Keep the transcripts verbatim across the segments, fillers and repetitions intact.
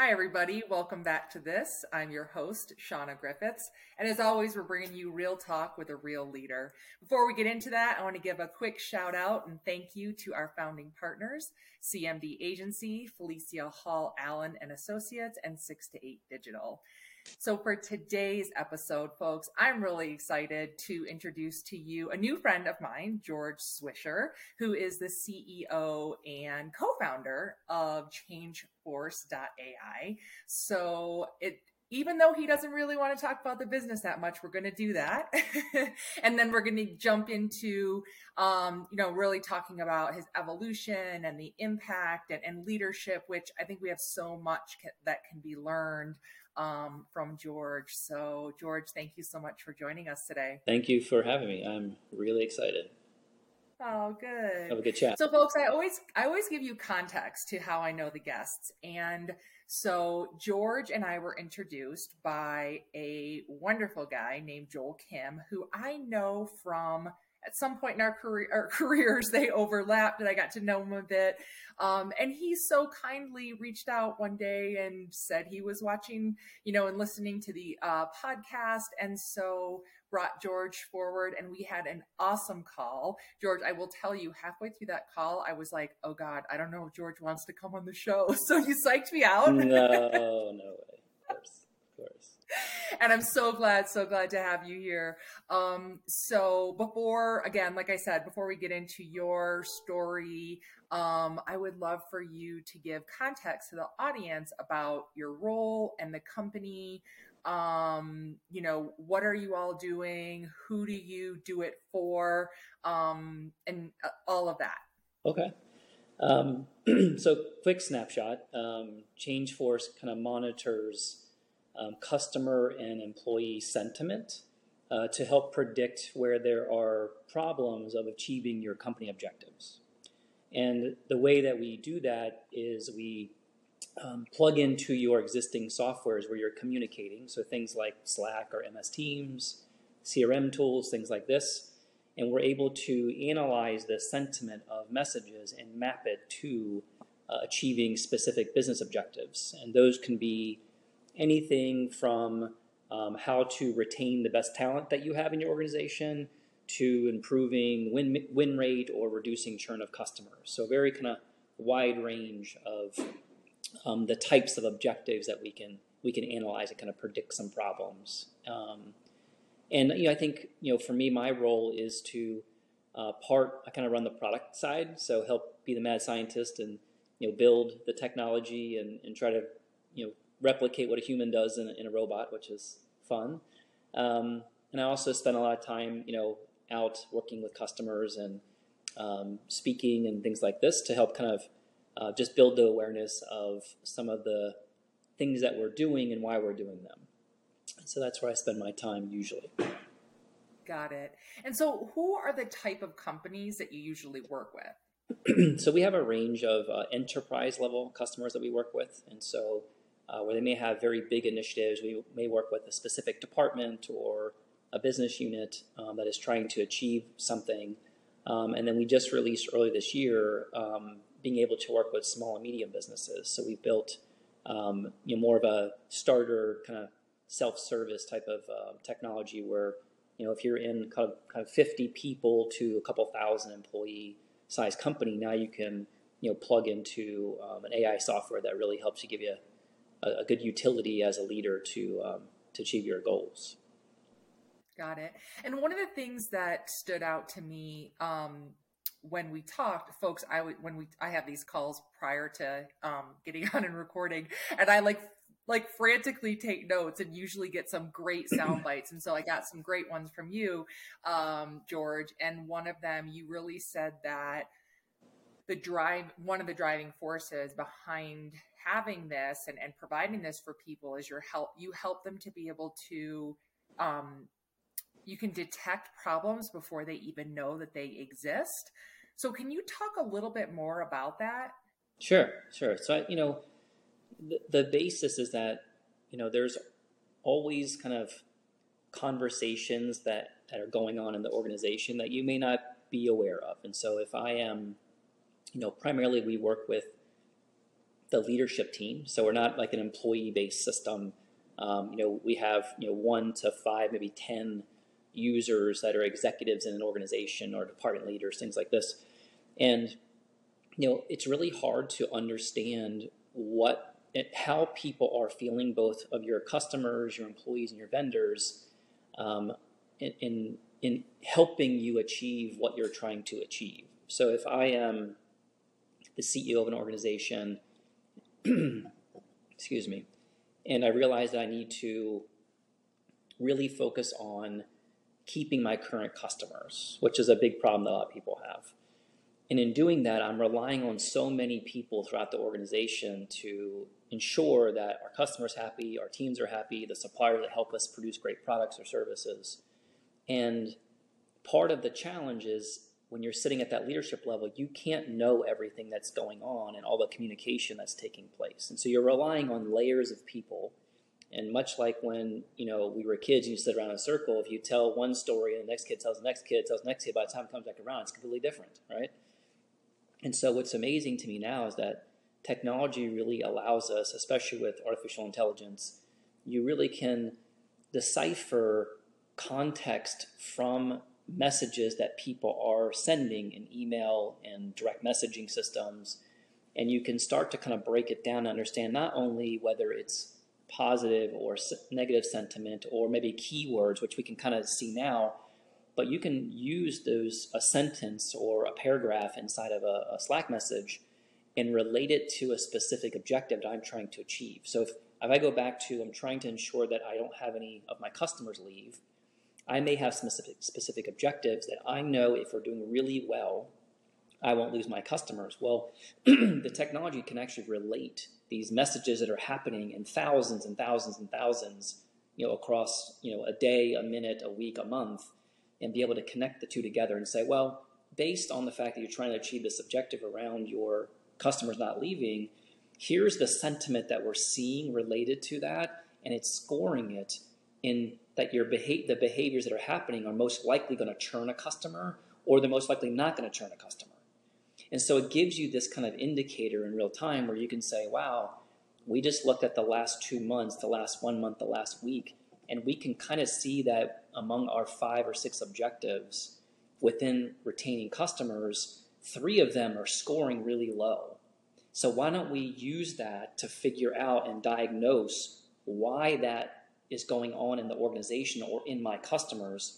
Hi, everybody. Welcome back to this. I'm your host, Shauna Griffiths. And as always, we're bringing you real talk with a real leader. Before we get into that, I want to give a quick shout out and thank you to our founding partners, C M D Agency, Felicia Hall Allen and Associates, and six to eight Digital. So for today's episode, folks, I'm really excited to introduce to you a new friend of mine, George Swisher, who is the C E O and co-founder of change force dot A I. So it even though he doesn't really want to talk about the business that much, we're going to do that. And then we're going to jump into, um, you know, really talking about his evolution and the impact and, and leadership, which I think we have so much ca- that can be learned um, from George. So George, thank you so much for joining us today. Thank you for having me. I'm really excited. Oh, good. Have a good chat. So folks, I always, I always give you context to how I know the guests. And so George and I were introduced by a wonderful guy named Joel Kim, who I know from at some point in our career, our careers, they overlapped and I got to know him a bit. Um, and he so kindly reached out one day and said he was watching, you know, and listening to the uh, podcast. And so brought George forward and we had an awesome call. George, I will tell you, halfway through that call, I was like, oh God, I don't know if George wants to come on the show. So you psyched me out. No, no way. Of course, of course. And I'm so glad, so glad to have you here. Um, so before, again, like I said, before we get into your story, um, I would love for you to give context to the audience about your role and the company. Um, you know, what are you all doing? Who do you do it for? Um, and uh, all of that. Okay. Um, so quick snapshot, um, ChangeForce kind of monitors um, customer and employee sentiment uh, to help predict where there are problems of achieving your company objectives. And the way that we do that is we um, plug into your existing softwares where you're communicating. So things like Slack or M S Teams, C R M tools, things like this. And we're able to analyze the sentiment of messages and map it to uh, achieving specific business objectives. And those can be anything from um, how to retain the best talent that you have in your organization to improving win, win rate or reducing churn of customers. So very kind of wide range of um, the types of objectives that we can we can analyze and kind of predict some problems. Um, And you know, I think you know, for me, my role is to uh, part. I kind of run the product side, so help be the mad scientist and you know build the technology and, and try to you know replicate what a human does in a, in a robot, which is fun. Um, and I also spend a lot of time you know out working with customers and um, speaking and things like this to help kind of uh, just build the awareness of some of the things that we're doing and why we're doing them. So that's where I spend my time usually. Got it. And so who are the type of companies that you usually work with? So we have a range of uh, enterprise level customers that we work with. And so uh, where they may have very big initiatives, we may work with a specific department or a business unit um, that is trying to achieve something. Um, and then we just released earlier this year um, being able to work with small and medium businesses. So we built um, you know, more of a starter kind of self-service type of uh, technology where, you know, if you're in kind of, kind of fifty people to a couple thousand employee size company, now you can, you know, plug into um, an A I software that really helps you give you a, a good utility as a leader to um, to achieve your goals. Got it. And one of the things that stood out to me um, when we talked, folks, I would when we I have these calls prior to um, getting on and recording, and I like. like frantically take notes and usually get some great sound bites. And so I got some great ones from you, um, George. And one of them, you really said that the drive, one of the driving forces behind having this and, and providing this for people is your help. You help them to be able to, um, you can detect problems before they even know that they exist. So can you talk a little bit more about that? Sure, sure. So, I, you know, The, the basis is that, you know, there's always kind of conversations that, that are going on in the organization that you may not be aware of. And so if I am, you know, primarily we work with the leadership team. So we're not like an employee-based system. Um, you know, we have, you know, one to five, maybe ten users that are executives in an organization or department leaders, things like this. And, you know, it's really hard to understand what, how people are feeling, both of your customers, your employees, and your vendors, um, in, in, in helping you achieve what you're trying to achieve. So if I am the C E O of an organization, excuse me, and I realize that I need to really focus on keeping my current customers, which is a big problem that a lot of people have. And in doing that, I'm relying on so many people throughout the organization to ensure that our customers are happy, our teams are happy, the suppliers that help us produce great products or services. And part of the challenge is when you're sitting at that leadership level, you can't know everything that's going on and all the communication that's taking place. And so you're relying on layers of people. And much like when, you know, we were kids and you sit around in a circle, if you tell one story and the next kid tells the next kid, tells the next kid, by the time it comes back around, it's completely different, right? And so what's amazing to me now is that technology really allows us, especially with artificial intelligence, you really can decipher context from messages that people are sending in email and direct messaging systems. And you can start to kind of break it down and understand not only whether it's positive or negative sentiment or maybe keywords, which we can kind of see now, but you can use those, a sentence or a paragraph inside of a, a Slack message and relate it to a specific objective that I'm trying to achieve. So if, if I go back to, I'm trying to ensure that I don't have any of my customers leave, I may have specific, specific objectives that I know if we're doing really well, I won't lose my customers. Well, the technology can actually relate these messages that are happening in thousands and thousands and thousands, you know, across, you know, a day, a minute, a week, a month, and be able to connect the two together and say, well, based on the fact that you're trying to achieve this objective around your customers not leaving, here's the sentiment that we're seeing related to that, and it's scoring it in that your beha- the behaviors that are happening are most likely going to churn a customer, or they're most likely not going to churn a customer. And so it gives you this kind of indicator in real time where you can say, wow, we just looked at the last two months, the last one month, the last week, and we can kind of see that among our five or six objectives within retaining customers, three of them are scoring really low. So why don't we use that to figure out and diagnose why that is going on in the organization or in my customers,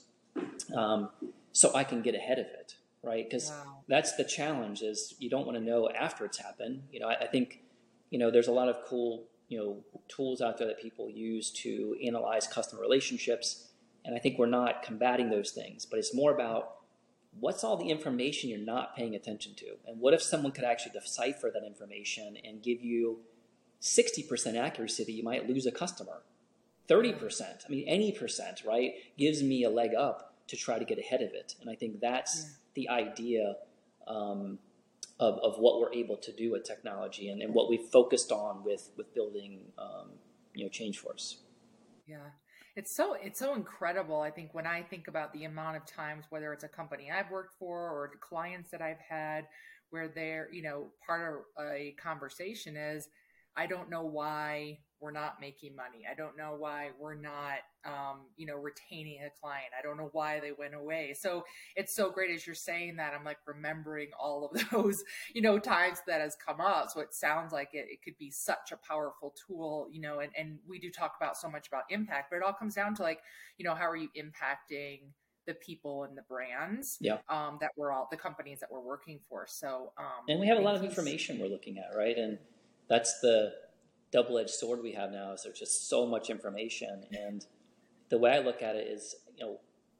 um, so I can get ahead of it, right? Because wow. That's the challenge, is you don't want to know after it's happened. You know, I, I think, you know, there's a lot of cool, you know, tools out there that people use to analyze customer relationships. And I think we're not combating those things, but it's more about what's all the information you're not paying attention to? And what if someone could actually decipher that information and give you sixty percent accuracy that you might lose a customer? thirty percent, I mean, any percent, right, gives me a leg up to try to get ahead of it. And I think that's yeah. the idea um, of, of what we're able to do with technology and, and what we've focused on with, with building, um, you know, ChangeForce. Yeah. It's so it's so incredible. I think when I think about the amount of times, whether it's a company I've worked for or the clients that I've had, where they're, you know, part of a conversation is, I don't know why we're not making money. I don't know why we're not, um, you know, retaining a client. I don't know why they went away. So it's so great as you're saying that. I'm like remembering all of those, you know, times that has come up. So it sounds like it, it could be such a powerful tool, you know, and, and we do talk about so much about impact, but it all comes down to like, you know, how are you impacting the people and the brands yeah. um, that we're all, the companies that we're working for. So, um, and we have a lot of information we're looking at, right? And that's the double-edged sword we have now, is there's just so much information. And the way I look at it is, you know,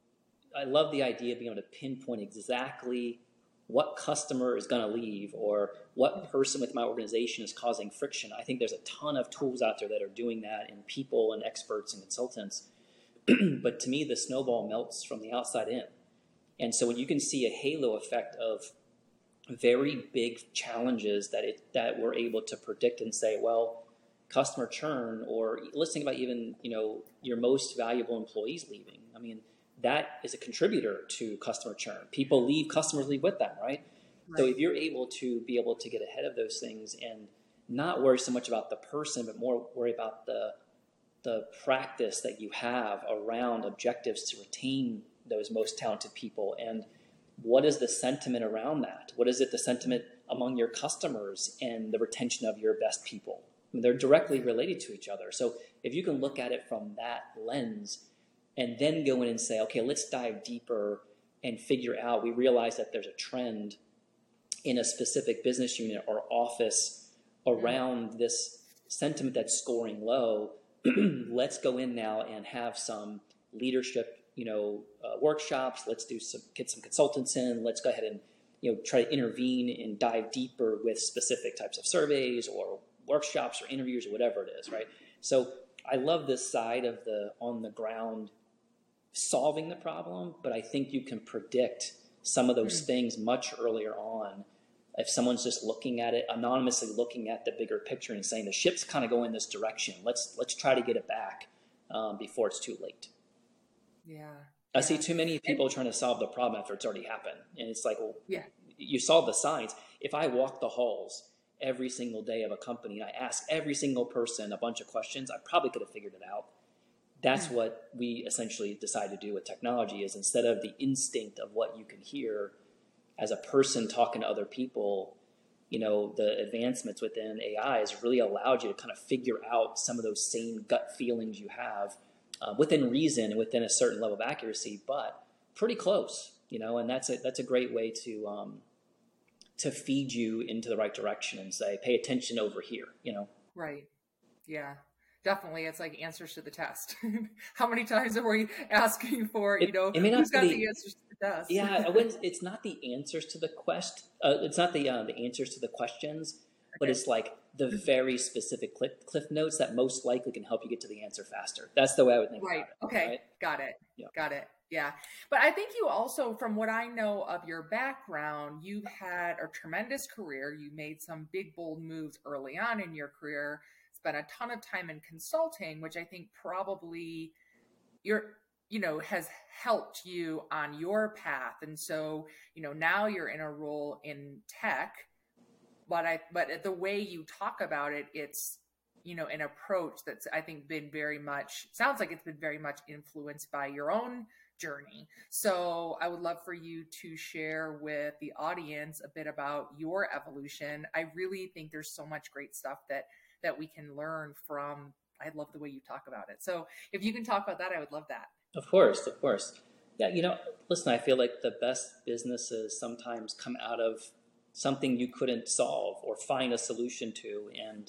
I love the idea of being able to pinpoint exactly what customer is going to leave or what person with my organization is causing friction. I think there's a ton of tools out there that are doing that, and people and experts and consultants. But to me, the snowball melts from the outside in. And so when you can see a halo effect of very big challenges that it that we're able to predict and say, well, customer churn, or listening about even, you know, your most valuable employees leaving. I mean, that is a contributor to customer churn. People leave, customers leave with them, right? right? So if you're able to be able to get ahead of those things and not worry so much about the person, but more worry about the the practice that you have around objectives to retain those most talented people. And what is the sentiment around that? What is it, the sentiment among your customers and the retention of your best people? I mean, they're directly related to each other. So if you can look at it from that lens and then go in and say, okay, let's dive deeper and figure out, we realize that there's a trend in a specific business unit or office around this sentiment that's scoring low. Let's go in now and have some leadership, you know, uh, workshops. Let's do some, get some consultants in. Let's go ahead and, you know, try to intervene and dive deeper with specific types of surveys or workshops or interviews or whatever it is, right? So I love this side of the on the ground solving the problem, but I think you can predict some of those mm-hmm. things much earlier on. If someone's just looking at it, anonymously looking at the bigger picture and saying the ship's kind of going this direction, let's let's try to get it back um, before it's too late. Yeah. I yeah. see too many people and, trying to solve the problem after it's already happened. And it's like, well, yeah. you solve the signs. If I walk the halls every single day of a company and I ask every single person a bunch of questions, I probably could have figured it out. That's yeah. what we essentially decide to do with technology is instead of the instinct of what you can hear as a person talking to other people, you know, the advancements within A I has really allowed you to kind of figure out some of those same gut feelings you have uh, within reason and within a certain level of accuracy, but pretty close, you know, and that's a, that's a great way to, um, to feed you into the right direction and say, pay attention over here, you know? Right. Yeah. Definitely, it's like answers to the test. How many times are we asking for, you know, it, it who's got the, the answers to the test? Yeah, it's not the answers to the quest. Uh, it's not the uh, the answers to the questions, okay. but it's like the very specific cliff, cliff notes that most likely can help you get to the answer faster. That's the way I would think right. about it. Okay, right? got it. Yeah. Got it. Yeah. But I think you also, from what I know of your background, you've had a tremendous career. You made some big, bold moves early on in your career. Spent a ton of time in consulting, which I think probably you're, you know, has helped you on your path. And so, you know, now you're in a role in tech, but I, but the way you talk about it, it's, you know, an approach that's, I think, been very much, sounds like it's been very much influenced by your own journey. So I would love for you to share with the audience a bit about your evolution. I really think there's so much great stuff that that we can learn from. I love the way you talk about it. So if you can talk about that, I would love that. Of course, of course. Yeah, you know, listen, I feel like the best businesses sometimes come out of something you couldn't solve or find a solution to. And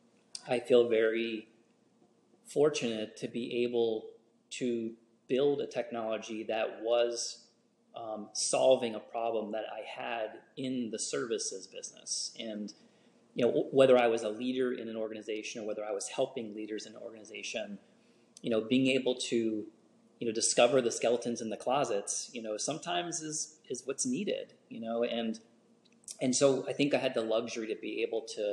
I feel very fortunate to be able to build a technology that was um, solving a problem that I had in the services business. And you know, whether I was a leader in an organization or whether I was helping leaders in an organization, you know, being able to, you know, discover the skeletons in the closets, you know, sometimes is, is what's needed, you know, and, and so I think I had the luxury to be able to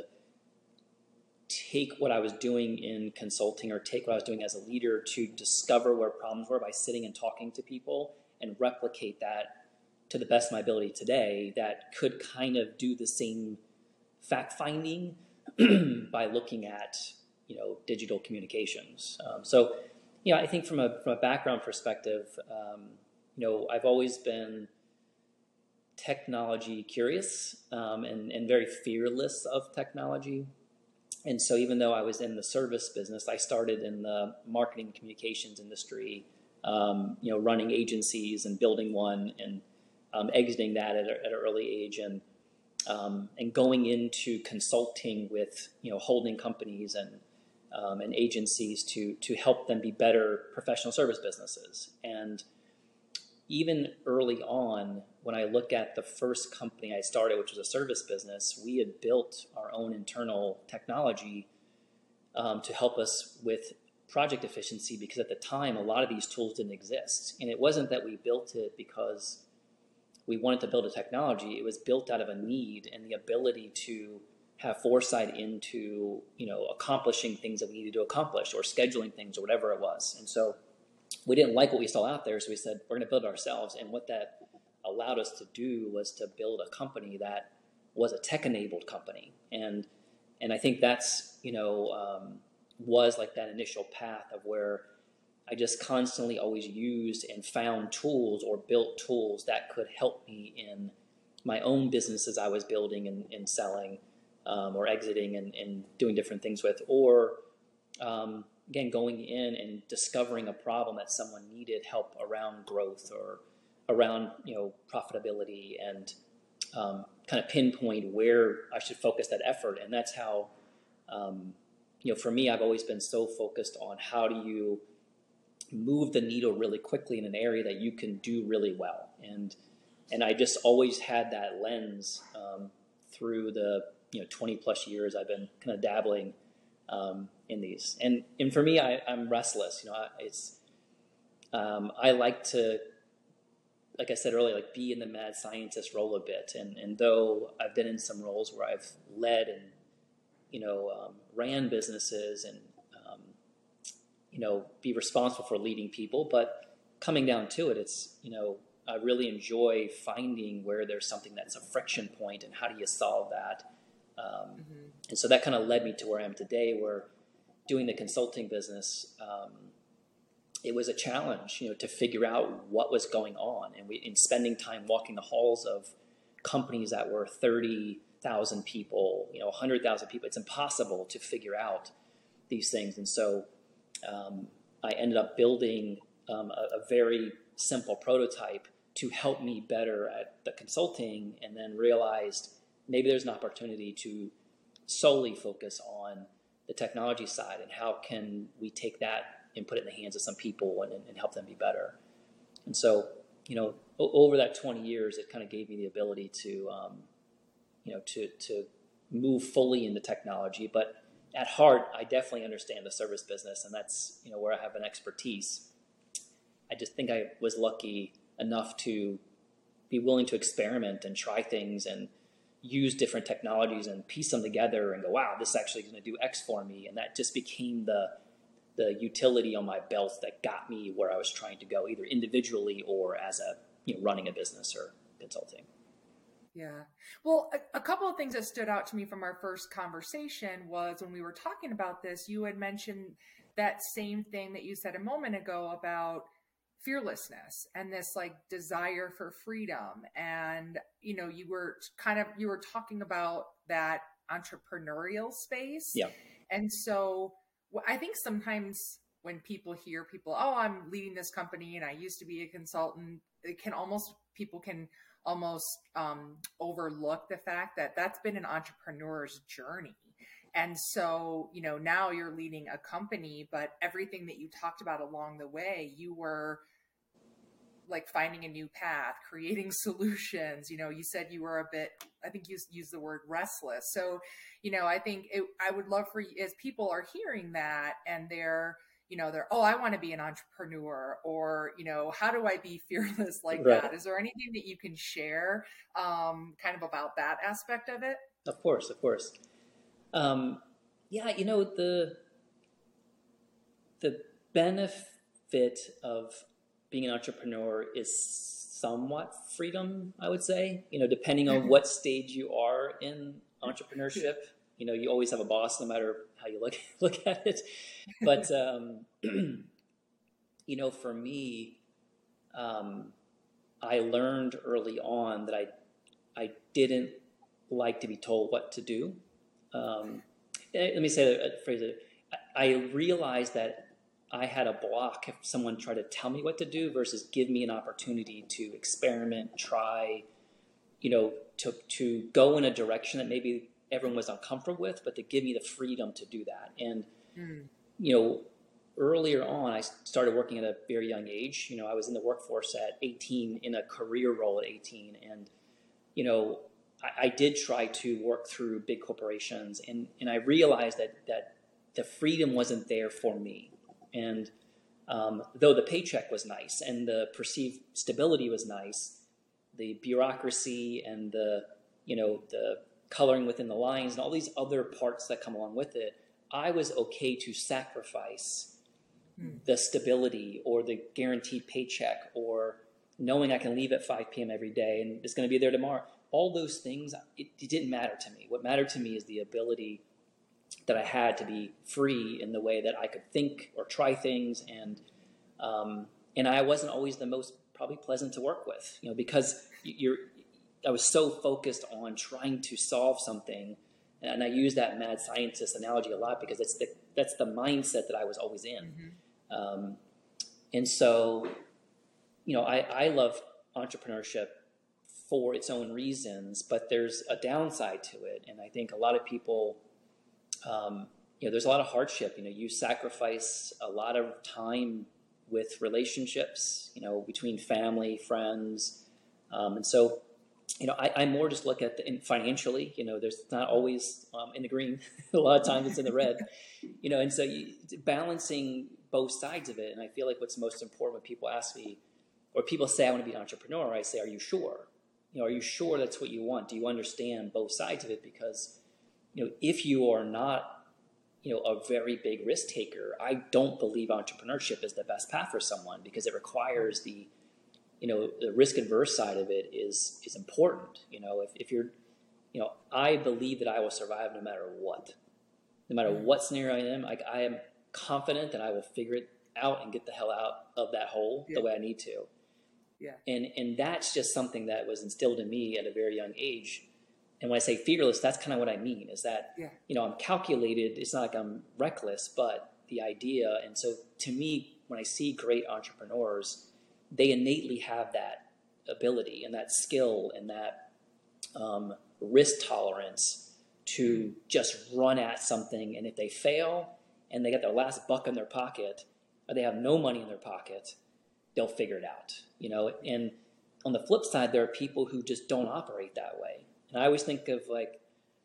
take what I was doing in consulting or take what I was doing as a leader to discover where problems were by sitting and talking to people and replicate that to the best of my ability today that could kind of do the same fact-finding by looking at, you know, digital communications. Um, so, you know, I think from a, from a background perspective, um, you know, I've always been technology curious um, and, and very fearless of technology. And so even though I was in the service business, I started in the marketing communications industry, um, you know, running agencies and building one and um, exiting that at, a, at an early age and Um, and going into consulting with, you know, holding companies and um, and agencies to to help them be better professional service businesses. And even early on, when I look at the first company I started, which was a service business, we had built our own internal technology um, to help us with project efficiency, because at the time, a lot of these tools didn't exist. And it wasn't that we built it because we wanted to build a technology. It was built out of a need and the ability to have foresight into, you know, accomplishing things that we needed to accomplish or scheduling things or whatever it was. And so we didn't like what we saw out there. So we said, we're going to build it ourselves. And what that allowed us to do was to build a company that was a tech-enabled company. And and I think that's, you know, um, was like that initial path of where I just constantly always used and found tools or built tools that could help me in my own businesses I was building and, and selling, um, or exiting and, and doing different things with, or um, again, going in and discovering a problem that someone needed help around growth or around, you know, profitability, and um, kind of pinpoint where I should focus that effort. And that's how, um, you know, for me, I've always been so focused on how do you move the needle really quickly in an area that you can do really well. And and I just always had that lens um, through the, you know, twenty plus years I've been kind of dabbling um, in these. And and for me, I, I'm restless. You know, I, it's um, I like to, like I said earlier, like be in the mad scientist role a bit. And and though I've been in some roles where I've led and, you know, um, ran businesses and um, you know, be responsible for leading people, but coming down to it, it's, you know, I really enjoy finding where there's something that's a friction point and how do you solve that. Um, mm-hmm. And so that kind of led me to where I am today, where doing the consulting business, um, it was a challenge, you know, to figure out what was going on. And we, in spending time walking the halls of companies that were thirty thousand people, you know, one hundred thousand people, it's impossible to figure out these things. And so um, I ended up building um, a, a very simple prototype to help me better at the consulting, and then realized maybe there's an opportunity to solely focus on the technology side, and how can we take that and put it in the hands of some people and, and help them be better. And so, you know, o- over that twenty years, it kind of gave me the ability to, um, you know, to, to move fully into technology. But at heart, I definitely understand the service business, and that's, you know, where I have an expertise. I just think I was lucky enough to be willing to experiment and try things and use different technologies and piece them together and go, wow, this is actually going to do X for me. And that just became the the utility on my belt that got me where I was trying to go, either individually or as a, you know, running a business or consulting. Yeah. Well, a, a couple of things that stood out to me from our first conversation was when we were talking about this, you had mentioned that same thing that you said a moment ago about fearlessness and this like desire for freedom. And, you know, you were kind of, you were talking about that entrepreneurial space. Yeah. And so I think sometimes when people hear people, oh, I'm leading this company and I used to be a consultant, it can almost, people can almost um, overlook the fact that that's been an entrepreneur's journey. And so, you know, now you're leading a company, but everything that you talked about along the way, you were like finding a new path, creating solutions. You know, you said you were a bit, I think you used the word restless. So, you know, I think it, I would love for you, as people are hearing that and they're, you know, they're, oh, I want to be an entrepreneur, or, you know, how do I be fearless like right. that? Is there anything that you can share um, kind of about that aspect of it? Of course, of course. Um, yeah, you know, the the benefit of being an entrepreneur is somewhat freedom, I would say, you know, depending on what stage you are in entrepreneurship. You know, you always have a boss no matter how you look look at it. But, um, you know, for me, um, I learned early on that I I didn't like to be told what to do. Um, let me say that, phrase it. I realized that I had a block if someone tried to tell me what to do versus give me an opportunity to experiment, try, you know, to to go in a direction that maybe everyone was uncomfortable with, but to give me the freedom to do that. And, mm. you know, earlier on, I started working at a very young age. You know, I was in the workforce at eighteen, in a career role at eighteen. And, you know, I, I did try to work through big corporations, and, and I realized that, that the freedom wasn't there for me. And um, though the paycheck was nice and the perceived stability was nice, the bureaucracy and the, you know, the coloring within the lines and all these other parts that come along with it, I was okay to sacrifice hmm. the stability or the guaranteed paycheck or knowing I can leave at five p.m. every day and it's going to be there tomorrow. All those things, it, it didn't matter to me. What mattered to me is the ability that I had to be free in the way that I could think or try things, and um, and I wasn't always the most probably pleasant to work with, you know, because you're. I was so focused on trying to solve something, and I use that mad scientist analogy a lot because it's the that's the mindset that I was always in, mm-hmm. um, and so, you know, I, I love entrepreneurship for its own reasons, but there's a downside to it, and I think a lot of people, um, you know, there's a lot of hardship. You know, you sacrifice a lot of time with relationships, you know, between family, friends, um, and so. You know, I, I more just look at the in financially, you know, there's not always um, in the green. A lot of times it's in the red, you know, and so you, balancing both sides of it. And I feel like what's most important when people ask me, or people say, I want to be an entrepreneur, I say, are you sure? You know, are you sure that's what you want? Do you understand both sides of it? Because, you know, if you are not, you know, a very big risk taker, I don't believe entrepreneurship is the best path for someone because it requires the, you know, the risk adverse side of it is is important. You know, if, if you're, you know, I believe that I will survive no matter what. No matter what scenario I am, like I am confident that I will figure it out and get the hell out of that hole yeah. the way I need to. Yeah. And and that's just something that was instilled in me at a very young age. And when I say fearless, that's kind of what I mean is that, yeah. you know, I'm calculated. It's not like I'm reckless, but the idea. And so to me, when I see great entrepreneurs, they innately have that ability and that skill and that um, risk tolerance to just run at something. And if they fail and they get their last buck in their pocket or they have no money in their pocket, they'll figure it out, you know. And on the flip side, there are people who just don't operate that way. And I always think of like,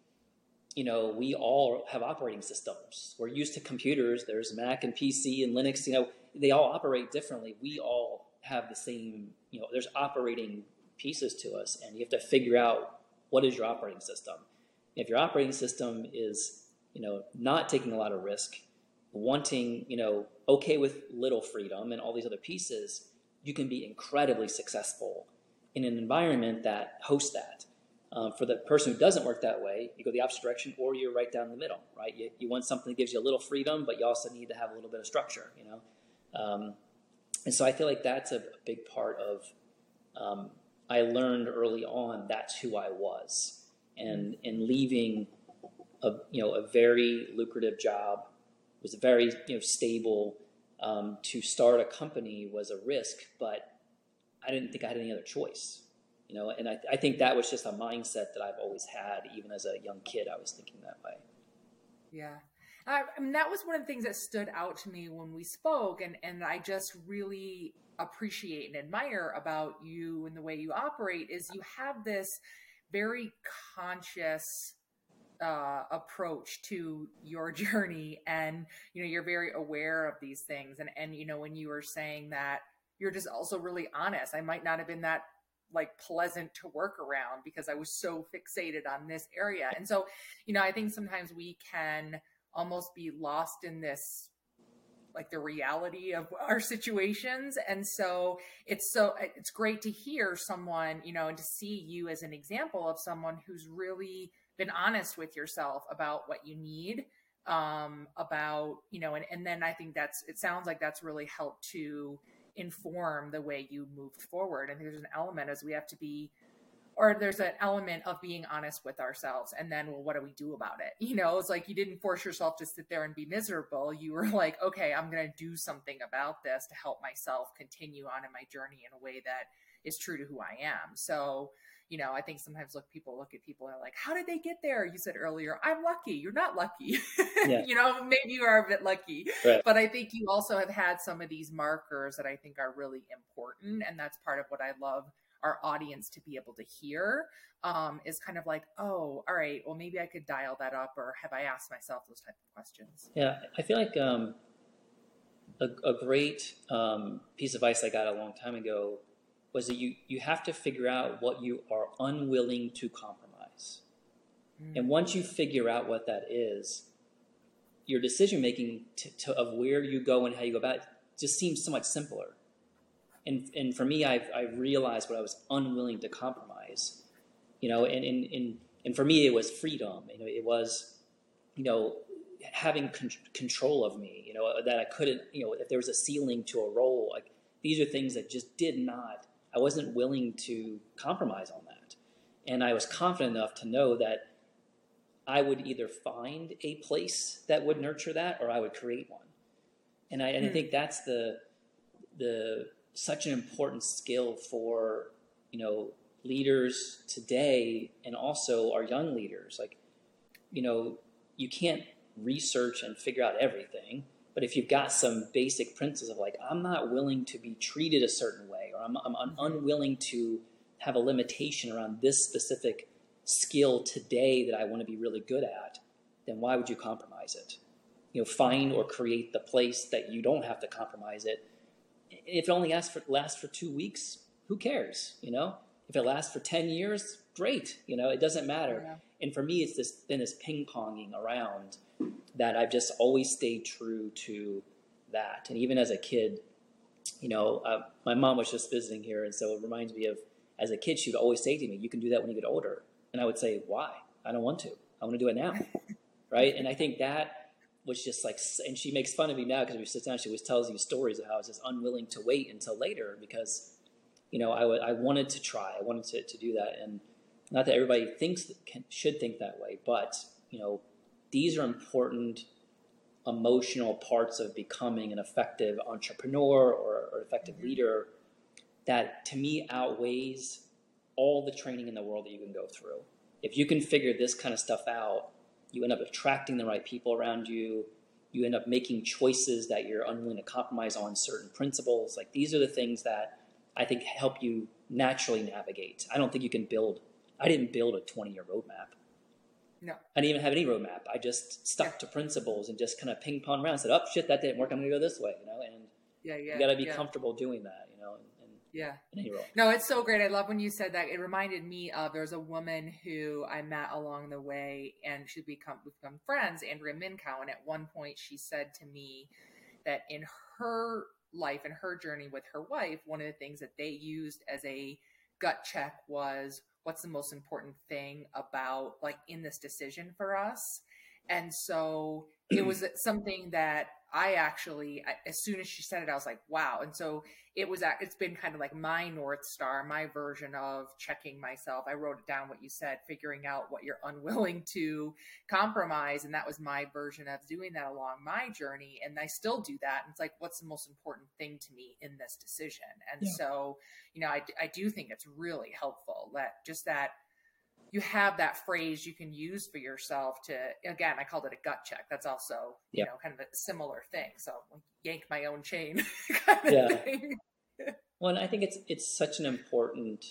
you know, we all have operating systems. We're used to computers. There's Mac and P C and Linux, you know, they all operate differently. We all have the same, you know, there's operating pieces to us, and you have to figure out what is your operating system. If your operating system is, you know, not taking a lot of risk, wanting, you know, okay with little freedom and all these other pieces, you can be incredibly successful in an environment that hosts that. Um, for the person who doesn't work that way, you go the opposite direction, or you're right down the middle, right? You, you want something that gives you a little freedom, but you also need to have a little bit of structure, you know? Um, And so I feel like that's a big part of, um, I learned early on that's who I was. And and leaving a, you know, a very lucrative job, was very, you know, stable, um, to start a company was a risk, but I didn't think I had any other choice, you know? And I, I think that was just a mindset that I've always had. Even as a young kid, I was thinking that way. Yeah. I mean, that was one of the things that stood out to me when we spoke, and, and I just really appreciate and admire about you and the way you operate is you have this very conscious uh, approach to your journey, and, you know, you're very aware of these things. And, and, you know, when you were saying that, you're just also really honest. I might not have been that like pleasant to work around because I was so fixated on this area. And so, you know, I think sometimes we can almost be lost in this, like the reality of our situations. And so it's so, it's great to hear someone, you know, and to see you as an example of someone who's really been honest with yourself about what you need, um, about, you know, and, and then I think that's, it sounds like that's really helped to inform the way you moved forward. And there's an element as we have to be, or there's an element of being honest with ourselves. And then, well, what do we do about it? You know, it's like you didn't force yourself to sit there and be miserable. You were like, okay, I'm going to do something about this to help myself continue on in my journey in a way that is true to who I am. So, you know, I think sometimes look, people look at people and are like, how did they get there? You said earlier, I'm lucky. You're not lucky. Yeah. You know, maybe you are a bit lucky, right. But I think you also have had some of these markers that I think are really important. And that's part of what I love our audience to be able to hear, um, is kind of like, oh, all right, well, maybe I could dial that up, or have I asked myself those type of questions? Yeah, I feel like um, a, a great um, piece of advice I got a long time ago was that you, you have to figure out what you are unwilling to compromise. Mm. And once you figure out what that is, your decision-making to, to, of where you go and how you go about it just seems so much simpler. And and for me, I've, I've realized what I was unwilling to compromise, you know, and, and, and, and for me, it was freedom. You know, it was, you know, having con- control of me, you know, that I couldn't, you know, if there was a ceiling to a role, like these are things that just did not, I wasn't willing to compromise on that. And I was confident enough to know that I would either find a place that would nurture that or I would create one. And I, and I think that's the, the, such an important skill for, you know, leaders today and also our young leaders. Like, you know, you can't research and figure out everything, but if you've got some basic principles of like, I'm not willing to be treated a certain way, or I'm, I'm un- unwilling to have a limitation around this specific skill today that I want to be really good at, then why would you compromise it? You know, find or create the place that you don't have to compromise it. If it only lasts for, lasts for two weeks, who cares? You know, if it lasts for ten years, great. You know, it doesn't matter. Yeah. And for me, it's this been this ping ponging around that I've just always stayed true to that. And even as a kid, you know, uh, my mom was just visiting here, and so it reminds me of as a kid, she would always say to me, "You can do that when you get older." And I would say, "Why? I don't want to. I want to do it now." Right? And I think that was just like, and she makes fun of me now because we sit down, she always tells you stories of how I was just unwilling to wait until later because, you know, I, w- I wanted to try, I wanted to, to do that. And not that everybody thinks that can, should think that way, but, you know, these are important emotional parts of becoming an effective entrepreneur or, or effective mm-hmm. leader that to me outweighs all the training in the world that you can go through. If you can figure this kind of stuff out, you end up attracting the right people around you. You end up making choices that you're unwilling to compromise on certain principles. Like these are the things that I think help you naturally navigate. I don't think you can build, I didn't build a twenty-year roadmap. No. I didn't even have any roadmap. I just stuck yeah. to principles and just kind of ping pong around and said, oh, shit, that didn't work. I'm going to go this way, you know? And yeah, yeah, you got to be yeah. comfortable doing that, you know? And, and yeah. In any role. No, it's so great. I love when you said that. It reminded me of there's a woman who I met along the way, and she'd become, become friends, Andrea Minkow. And at one point she said to me that in her life and her journey with her wife, one of the things that they used as a gut check was, what's the most important thing about like in this decision for us? And so it was something that I actually, as soon as she said it, I was like, wow. And so it was, it's been kind of like my North Star, my version of checking myself. I wrote it down what you said, figuring out what you're unwilling to compromise. And that was my version of doing that along my journey. And I still do that. And it's like, what's the most important thing to me in this decision? And yeah. so, you know, I, I do think it's really helpful that just that, you have that phrase you can use for yourself to, again, I called it a gut check. That's also, you yep. know, kind of a similar thing. So yank my own chain kind of yeah. thing. Well, and I think it's, it's such an important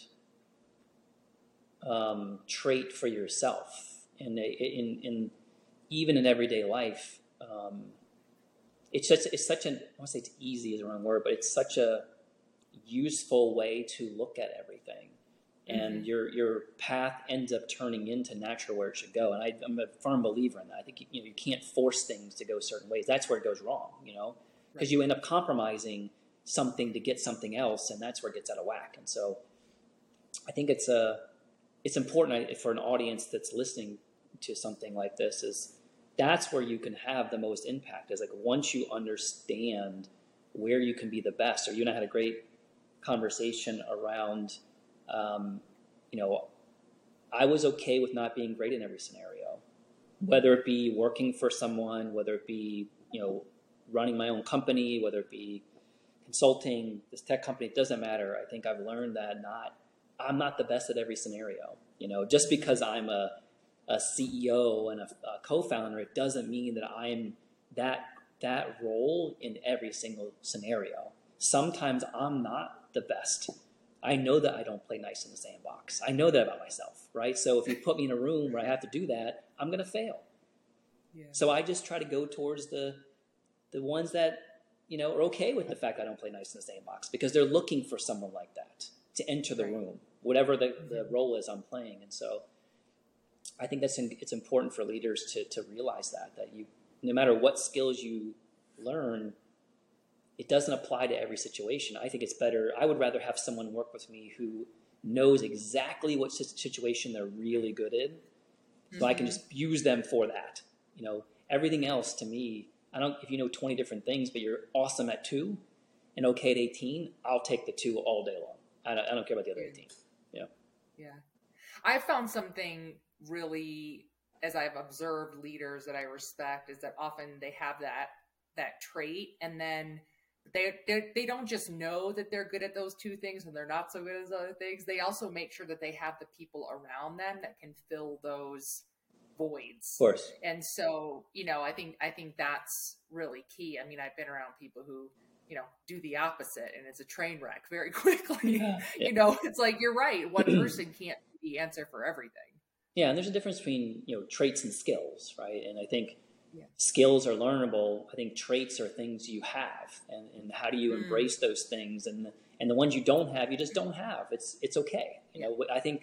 um, trait for yourself in, in, in, even in everyday life. Um, it's just, it's such an, I want to say it's easy is the wrong word, but it's such a useful way to look at everything. And mm-hmm. your your path ends up turning into naturally where it should go. And I, I'm a firm believer in that. I think you, you know you can't force things to go certain ways. That's where it goes wrong, you know, because right. you end up compromising something to get something else, and that's where it gets out of whack. And so, I think it's a it's important for an audience that's listening to something like this. Is that's where you can have the most impact. Is like once you understand where you can be the best. Or you and I had a great conversation around. Um, you know, I was okay with not being great in every scenario, whether it be working for someone, whether it be, you know, running my own company, whether it be consulting, this tech company, it doesn't matter. I think I've learned that not, I'm not the best at every scenario, you know, just because I'm a, a C E O and a, a co-founder, it doesn't mean that I'm that, that role in every single scenario. Sometimes I'm not the best. I know that I don't play nice in the sandbox. I know that about myself, right? So if you put me in a room where I have to do that, I'm going to fail. Yeah. So I just try to go towards the the ones that, you know, are okay with the fact that I don't play nice in the sandbox because they're looking for someone like that to enter the right. room, whatever the, mm-hmm. the role is I'm playing. And so I think that's in, it's important for leaders to to realize that, that you, no matter what skills you learn, it doesn't apply to every situation. I think it's better. I would rather have someone work with me who knows exactly what situation they're really good in, so mm-hmm. I can just use them for that, you know. Everything else to me, I don't, if you know twenty different things, but you're awesome at two and okay at eighteen, I'll take the two all day long. I don't, I don't care about the other eighteen. Yeah. Yeah. I found something really, as I've observed leaders that I respect, is that often they have that, that trait, and then they, they, they don't just know that they're good at those two things and they're not so good at other things. They also make sure that they have the people around them that can fill those voids. Of course. And so, you know, I think, I think that's really key. I mean, I've been around people who, you know, do the opposite and it's a train wreck very quickly. Yeah. Yeah. You know, it's like, you're right. One person can't be the answer for everything. Yeah. And there's a difference between, you know, traits and skills, right? And I think yeah. skills are learnable. I think traits are things you have, and, and how do you mm. embrace those things? And, and the ones you don't have, you just don't have. It's, it's okay. You yeah. know, I think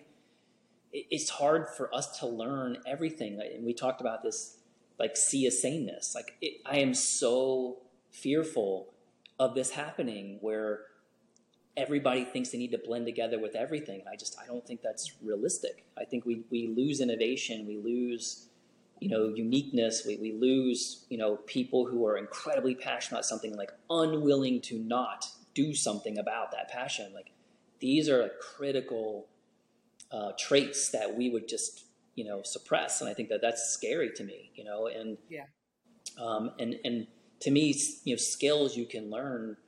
it's hard for us to learn everything. And we talked about this, like sea of sameness. Like it, I am so fearful of this happening where everybody thinks they need to blend together with everything. And I just, I don't think that's realistic. I think we, we lose innovation. We lose, you know, uniqueness. We, we lose, you know, people who are incredibly passionate about something, like unwilling to not do something about that passion. Like these are critical uh, traits that we would just, you know, suppress. And I think that that's scary to me, you know, and, yeah. um, and, and to me, you know, skills you can learn,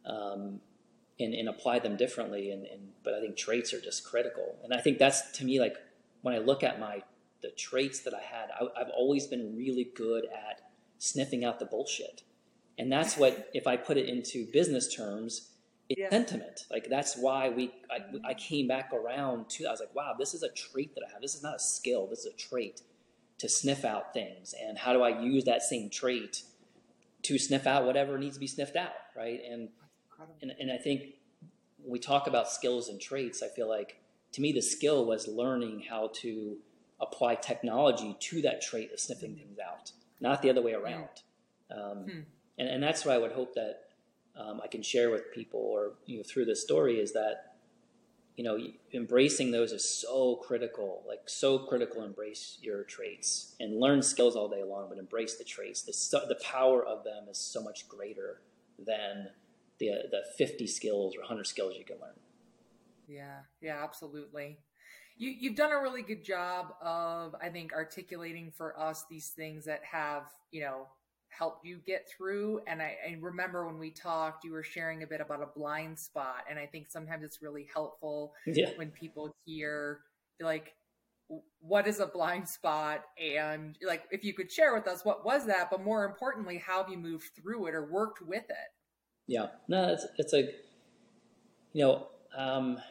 um, and, and apply them differently. And, and, but I think traits are just critical. And I think that's, to me, like when I look at my, the traits that I had, I, I've always been really good at sniffing out the bullshit. And that's what, if I put it into business terms, it's yeah. sentiment. Like that's why we, I, I came back around to, I was like, wow, this is a trait that I have. This is not a skill. This is a trait to sniff out things. And how do I use that same trait to sniff out whatever needs to be sniffed out, right? And and, and I think when we talk about skills and traits, I feel like, to me, the skill was learning how to apply technology to that trait of sniffing things out, not the other way around. Um, hmm. and, and that's what I would hope that um, I can share with people, or you know, through this story, is that, you know, embracing those is so critical, like so critical. Embrace your traits and learn skills all day long, but embrace the traits. The, the power of them is so much greater than the the fifty skills or one hundred skills you can learn. Yeah, yeah, absolutely. You, you've done a really good job of, I think, articulating for us these things that have, you know, helped you get through. And I, I remember when we talked, you were sharing a bit about a blind spot. And I think sometimes it's really helpful yeah. when people hear, like, what is a blind spot? And like, if you could share with us, what was that? But more importantly, how have you moved through it or worked with it? Yeah, no, it's, it's a, you know, um,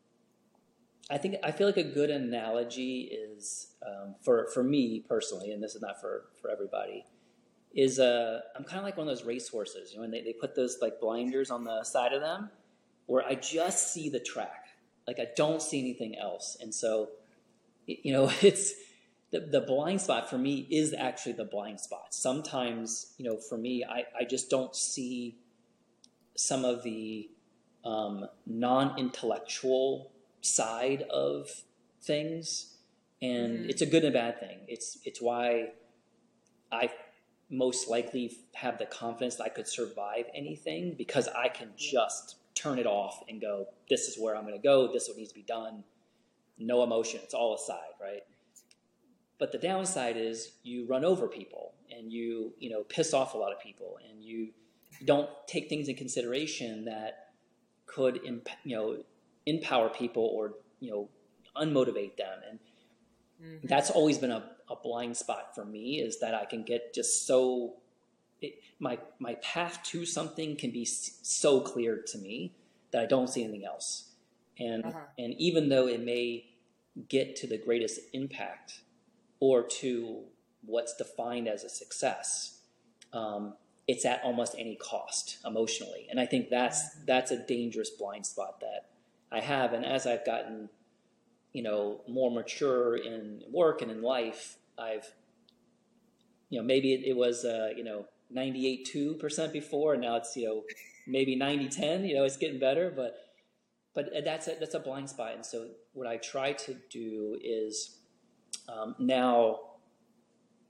I think, I feel like a good analogy is, um, for, for me personally, and this is not for, for everybody, is, uh, I'm kind of like one of those racehorses, you know, and they, they put those like blinders on the side of them where I just see the track. Like I don't see anything else. And so, you know, it's, the, the blind spot for me is actually the blind spot. Sometimes, you know, for me, I, I just don't see some of the um, non-intellectual side of things, and mm-hmm. it's a good and a bad thing. It's it's why I most likely have the confidence that I could survive anything, because I can just turn it off and go, this is where I'm going to go. This is what needs to be done. No emotion. It's all aside, right? But the downside is you run over people, and you you know piss off a lot of people, and you don't take things in consideration that could, imp- you know, empower people or, you know, unmotivate them. And mm-hmm. that's always been a, a blind spot for me, is that I can get just so, it, my, my path to something can be so clear to me that I don't see anything else. And, uh-huh. and even though it may get to the greatest impact or to what's defined as a success, um, it's at almost any cost emotionally. And I think that's, that's a dangerous blind spot that I have. And as I've gotten, you know, more mature in work and in life, I've, you know, maybe it, it was, uh, you know, ninety-eight two percent before, and now it's, you know, maybe ninety ten, you know, it's getting better, but, but that's a, that's a blind spot. And so what I try to do is um, now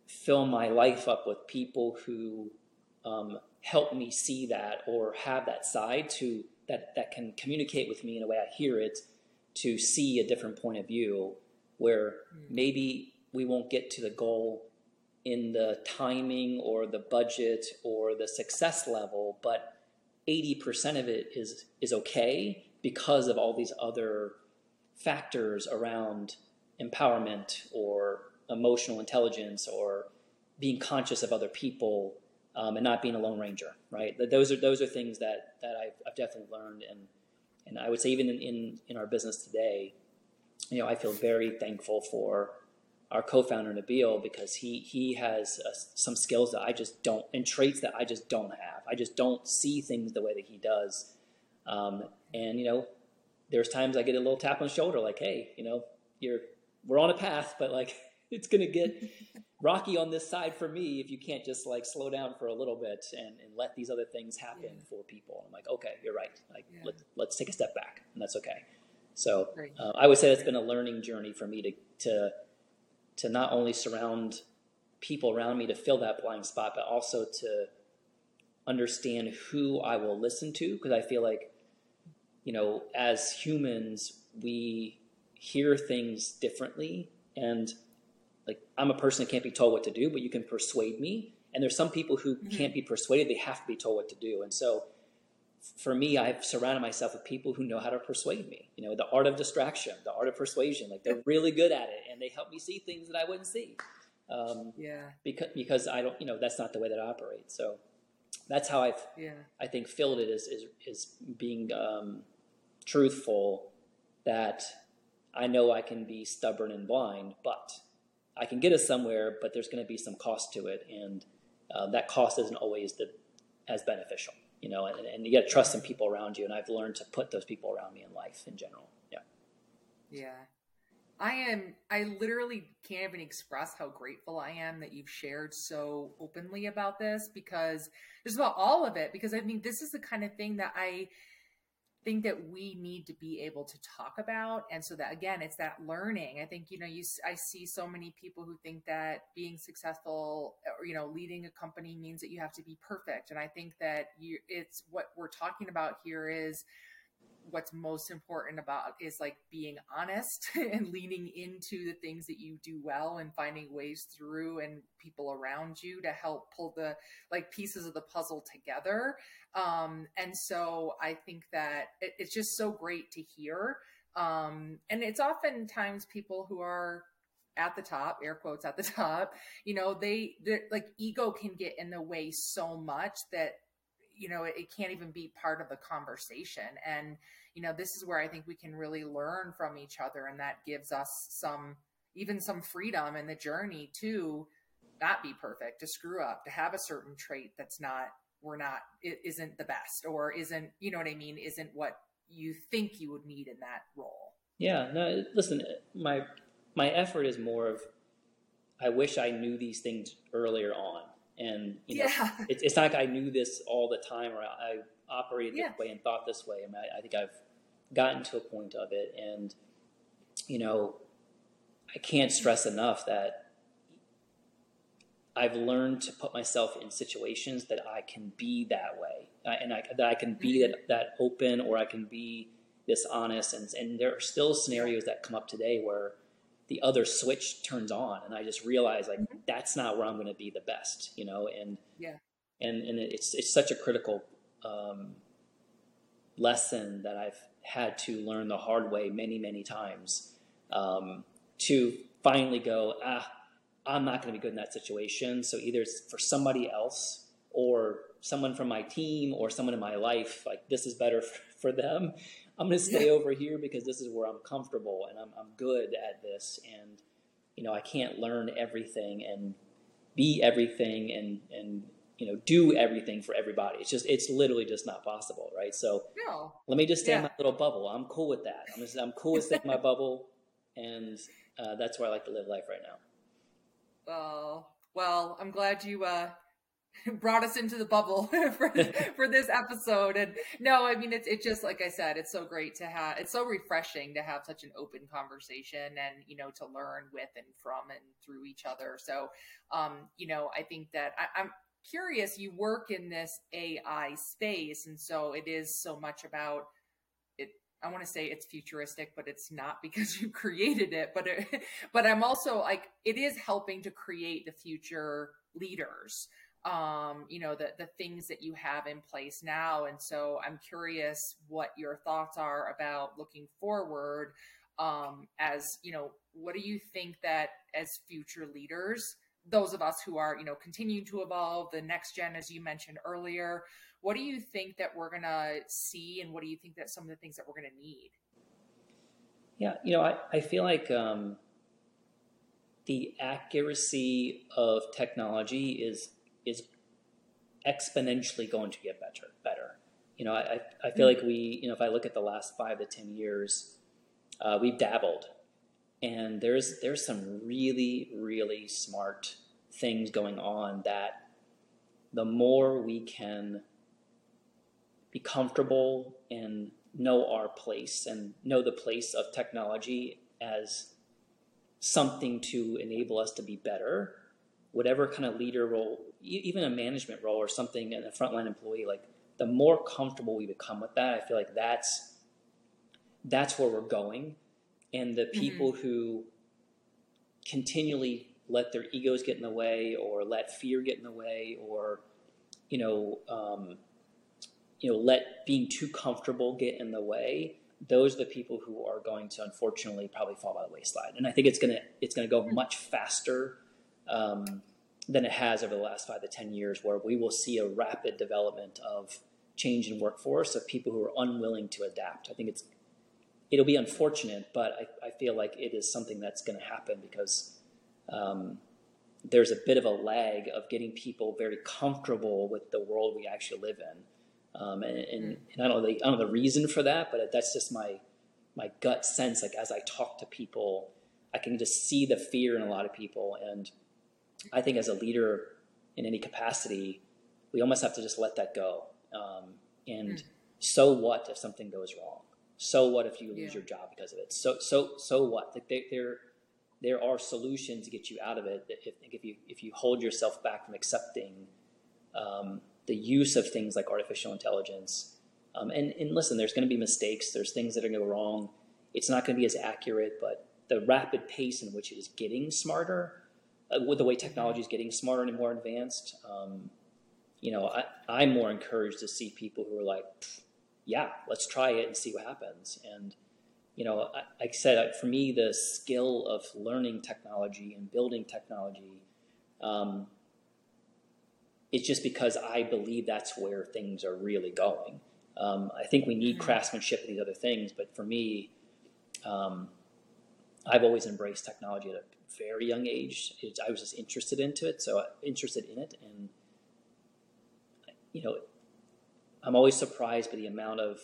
fill my life up with people who um, help me see that or have that side to that that can communicate with me in a way I hear it, to see a different point of view where maybe we won't get to the goal in the timing or the budget or the success level, but eighty percent of it is is okay because of all these other factors around empowerment or emotional intelligence or being conscious of other people, um, and not being a lone ranger, right? Those are those are things that that I've, I've definitely learned, and and I would say even in, in in our business today, you know, I feel very thankful for our co-founder Nabil, because he he has uh, some skills that I just don't, and traits that I just don't have. I just don't see things the way that he does, um, and you know, there's times I get a little tap on the shoulder, like, hey, you know, you're we're on a path, but like it's gonna get rocky on this side for me if you can't just like slow down for a little bit and, and let these other things happen yeah. for people. And I'm like, okay, you're right. Like yeah. let, let's take a step back, and that's okay. So uh, I would say it's been a learning journey for me to to to not only surround people around me to fill that blind spot, but also to understand who I will listen to, because I feel like, you know, as humans, we hear things differently, and like I'm a person that can't be told what to do, but you can persuade me. And there's some people who mm-hmm. can't be persuaded; they have to be told what to do. And so, for me, I've surrounded myself with people who know how to persuade me. You know, the art of distraction, the art of persuasion. Like they're really good at it, and they help me see things that I wouldn't see. Um, yeah. Because because I don't, you know, that's not the way that I operate. So that's how I've, yeah. I think, filled it is is is being um, truthful. That I know I can be stubborn and blind, but I can get us somewhere. But there's going to be some cost to it, and uh, that cost isn't always the as beneficial. You know, and, and you got to trust some people around you. And I've learned to put those people around me in life in general. Yeah. Yeah. I am, I literally can't even express how grateful I am that you've shared so openly about this, because there's about all of it, because I mean, this is the kind of thing that I think that we need to be able to talk about. And so that, again, it's that learning. I think, you know, you, I see so many people who think that being successful or, you know, leading a company means that you have to be perfect. And I think that you, it's what we're talking about here is what's most important about is like being honest and leaning into the things that you do well and finding ways through and people around you to help pull the like pieces of the puzzle together. Um, and so I think that it, it's just so great to hear. Um, and it's oftentimes people who are at the top, air quotes at the top, you know, they, like ego can get in the way so much that, you know, it, it can't even be part of the conversation. And, you know, this is where I think we can really learn from each other. And that gives us some, even some freedom in the journey to not be perfect, to screw up, to have a certain trait that's not, we're not, it isn't the best, or isn't, you know what I mean? Isn't what you think you would need in that role. Yeah, no, listen, my, my effort is more of, I wish I knew these things earlier on. And, you know, yeah. it's, it's not like I knew this all the time, or I operated this yeah. way and thought this way. I mean, I, I think I've gotten to a point of it. And, you know, I can't stress enough that I've learned to put myself in situations that I can be that way. I, and I, that I can be mm-hmm. that, that open, or I can be this honest. And, and there are still scenarios that come up today where the other switch turns on, and I just realize like mm-hmm. that's not where I'm going to be the best, you know. And yeah, and and it's it's such a critical um, lesson that I've had to learn the hard way many many times, um, to finally go, ah, I'm not going to be good in that situation. So either it's for somebody else or someone from my team or someone in my life, like this is better for, for them. I'm going to stay yeah. over here because this is where I'm comfortable and I'm I'm good at this. And, you know, I can't learn everything and be everything and, and, you know, do everything for everybody. It's just, it's literally just not possible. Right. So no. let me just stay yeah. in my little bubble. I'm cool with that. I'm just, I'm cool with staying in my bubble. And uh, that's where I like to live life right now. Well, well, I'm glad you, uh, brought us into the bubble for for this episode. And no, I mean, it's it's just like I said, it's so great to have. It's so refreshing to have such an open conversation, and you know, to learn with and from and through each other. So, um, you know, I think that I, I'm curious. You work in this A I space, and so it is so much about it. I want to say it's futuristic, but it's not because you created it. But it, but I'm also like, it is helping to create the future leaders. Um, you know, the the things that you have in place now. And so I'm curious what your thoughts are about looking forward. Um, as you know, what do you think that as future leaders, those of us who are, you know, continuing to evolve, the next gen, as you mentioned earlier, what do you think that we're going to see, and what do you think that some of the things that we're going to need? Yeah, you know, I, I feel like um, the accuracy of technology is is exponentially going to get better. Better, you know. I I feel mm-hmm. like we, you know, if I look at the last five to ten years, uh, we've dabbled, and there's there's some really really smart things going on that the more we can be comfortable and know our place and know the place of technology as something to enable us to be better, whatever kind of leader role, even a management role or something, and a frontline employee, like the more comfortable we become with that, I feel like that's that's where we're going. And the people mm-hmm. who continually let their egos get in the way, or let fear get in the way, or you know, um, you know, let being too comfortable get in the way, those are the people who are going to unfortunately probably fall by the wayside. And I think it's gonna it's gonna go much faster um, than it has over the last five to ten years, where we will see a rapid development of change in workforce of people who are unwilling to adapt. I think it's it'll be unfortunate, but I, I feel like it is something that's going to happen because um, there's a bit of a lag of getting people very comfortable with the world we actually live in. Um, and, and, and I don't know the, I don't know the reason for that, but that's just my my gut sense. Like as I talk to people, I can just see the fear in a lot of people, and I think as a leader in any capacity, we almost have to just let that go. Um, and mm. so what if something goes wrong? So what if you lose yeah. your job because of it? So so so what? Like they, there there are solutions to get you out of it. If if you if you hold yourself back from accepting um, the use of things like artificial intelligence. Um, and, and listen, there's going to be mistakes. There's things that are going to go wrong. It's not going to be as accurate, but the rapid pace in which it is getting smarter, uh, with the way technology is getting smarter and more advanced, um, you know, I, I'm more encouraged to see people who are like, yeah, let's try it and see what happens. And, you know, I, like I said, for me, the skill of learning technology and building technology, um, it's just because I believe that's where things are really going. Um, I think we need mm-hmm. craftsmanship and these other things, but for me, um, I've always embraced technology at a very young age. It, I was just interested into it, so interested in it, and you know, I'm always surprised by the amount of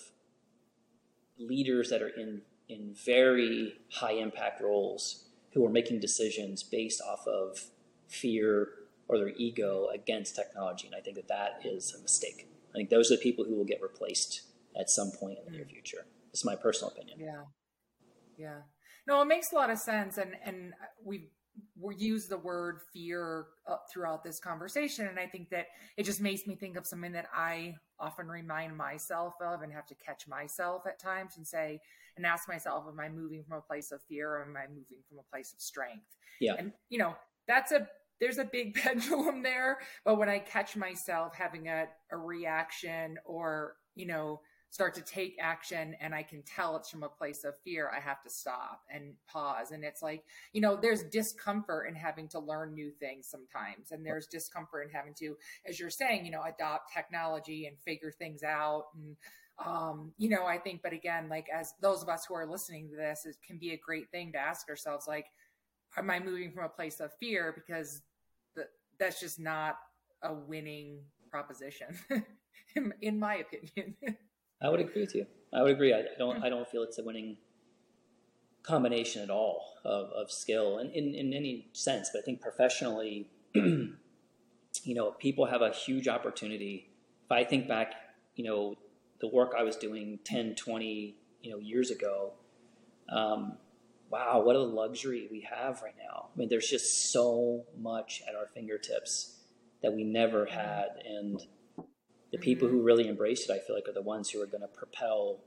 leaders that are in in very high impact roles who are making decisions based off of fear or their ego against technology. And I think that that is a mistake. I think those are the people who will get replaced at some point in the near future. This is my personal opinion. Yeah. Yeah. No, it makes a lot of sense. And, and we've, we use the word fear uh, throughout this conversation. And I think that it just makes me think of something that I often remind myself of and have to catch myself at times and say, and ask myself, am I moving from a place of fear, or am I moving from a place of strength? Yeah. And, you know, that's a, there's a big pendulum there, but when I catch myself having a, a reaction or, you know, start to take action and I can tell it's from a place of fear, I have to stop and pause. And it's like, you know, there's discomfort in having to learn new things sometimes. And there's discomfort in having to, as you're saying, you know, adopt technology and figure things out. And, um, you know, I think, but again, like as those of us who are listening to this, it can be a great thing to ask ourselves, like, am I moving from a place of fear? Because the, that's just not a winning proposition, in, in my opinion. I would agree with you. I would agree. I don't. I don't feel it's a winning combination at all of, of skill in, in, in any sense. But I think professionally, you know, people have a huge opportunity. If I think back, you know, the work I was doing ten, twenty, you know, years ago, um, wow, what a luxury we have right now. I mean, there's just so much at our fingertips that we never had. And the people who really embrace it, I feel like, are the ones who are going to propel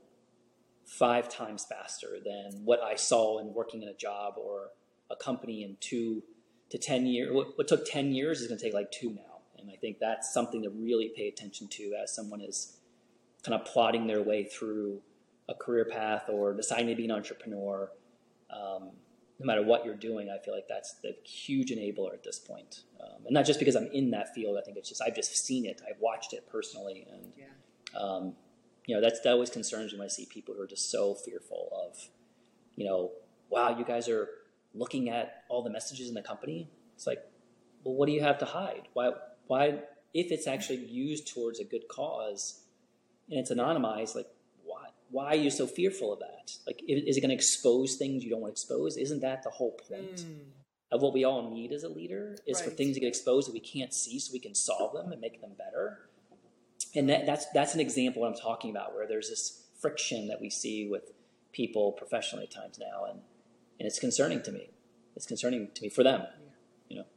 five times faster than what I saw in working in a job or a company in two to ten years. What, what took ten years is going to take like two now. And I think that's something to really pay attention to as someone is kind of plotting their way through a career path or deciding to be an entrepreneur. Um, no matter what you're doing, I feel like that's the huge enabler at this point. Um, and not just because I'm in that field. I think it's just, I've just seen it. I've watched it personally. And, yeah. um, you know, that's, that always concerns me when I see people who are just so fearful of, you know, wow, you guys are looking at all the messages in the company. It's like, well, what do you have to hide? Why, why, if it's actually used towards a good cause and it's anonymized, like, why, why are you so fearful of that? Like, is it going to expose things you don't want to expose? Isn't that the whole point mm. of what we all need as a leader is right. for things to get exposed that we can't see so we can solve them and make them better? And that, that's, that's an example of what I'm talking about, where there's this friction that we see with people professionally at times now. And, and it's concerning to me. It's concerning to me for them, yeah. you know?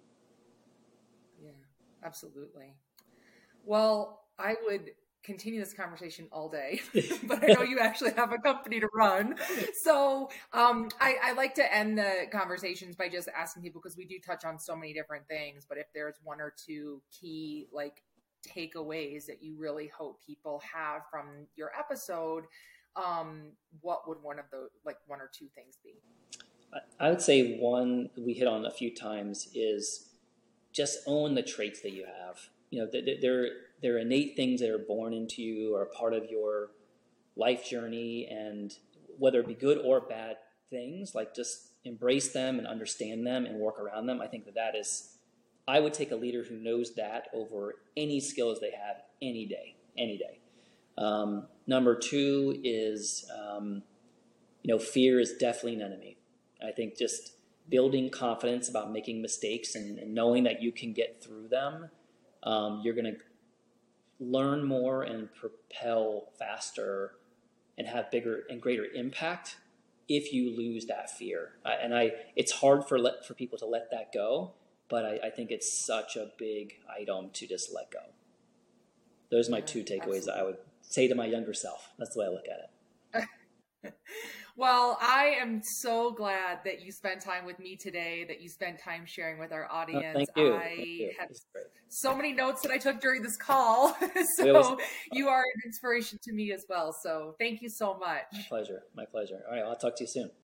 Yeah, absolutely. Well, I would continue this conversation all day, but I know you actually have a company to run. So um, I, I like to end the conversations by just asking people, because we do touch on so many different things, but if there's one or two key like takeaways that you really hope people have from your episode, um, what would one of the like one or two things be? I would say one we hit on a few times is just own the traits that you have. You know, they're, they're innate things that are born into you or part of your life journey, and whether it be good or bad things, like just embrace them and understand them and work around them. I think that that is, I would take a leader who knows that over any skills they have any day, any day. Um, number two is, um, you know, fear is definitely an enemy. I think just building confidence about making mistakes and, and knowing that you can get through them, um, you're going to learn more and propel faster and have bigger and greater impact if you lose that fear. I, and I, it's hard for let, for people to let that go, but I, I think it's such a big item to just let go. Those are my two takeaways that I would say to my younger self. That's the way I look at it. Well, I am so glad that you spent time with me today, that you spent time sharing with our audience. Oh, thank you. I thank you. had so many notes that I took during this call. So was- you are an inspiration to me as well. So thank you so much. My pleasure. My pleasure. All right. I'll talk to you soon.